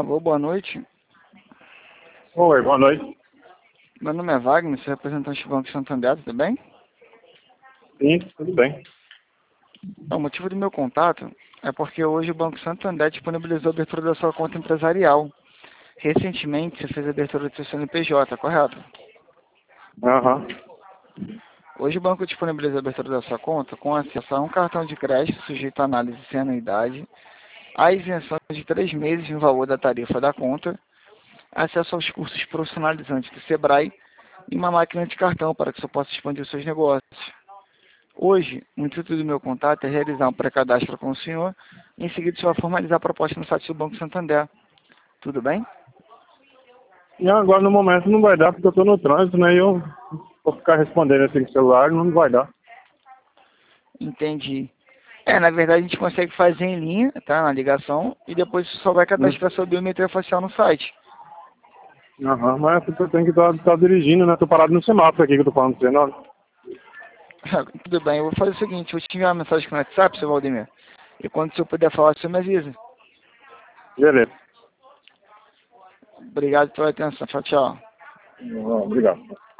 Alô, boa noite. Oi, boa noite. Meu nome é Wagner, sou representante do Banco Santander, tudo bem? Sim, tudo bem. O motivo do meu contato é porque hoje o Banco Santander disponibilizou a abertura da sua conta empresarial. Recentemente você fez a abertura do seu CNPJ, correto? Aham. Hoje o banco disponibiliza a abertura da sua conta com acesso a um cartão de crédito sujeito à análise sem anuidade, a isenção de 3 meses no valor da tarifa da conta, acesso aos cursos profissionalizantes do Sebrae e uma máquina de cartão para que você possa expandir os seus negócios. Hoje, o intuito do meu contato é realizar um pré-cadastro com o senhor e em seguida você vai formalizar a proposta no site do Banco Santander. Tudo bem? E agora no momento não vai dar porque eu tô no trânsito, né? E eu vou ficar respondendo assim com o celular, não vai dar. Entendi. Na verdade a gente consegue fazer em linha, tá? Na ligação, e depois você só vai cadastrar sua biometria facial no site. Aham, mas é porque eu tenho que estar dirigindo, né? Tô parado no semáforo aqui que eu tô falando com você, não. Tudo bem, eu vou fazer o seguinte, eu vou te enviar uma mensagem no WhatsApp, seu Valdemir. E quando o senhor puder falar, você me avisa. Beleza. Obrigado pela atenção. Tchau, tchau. Obrigado.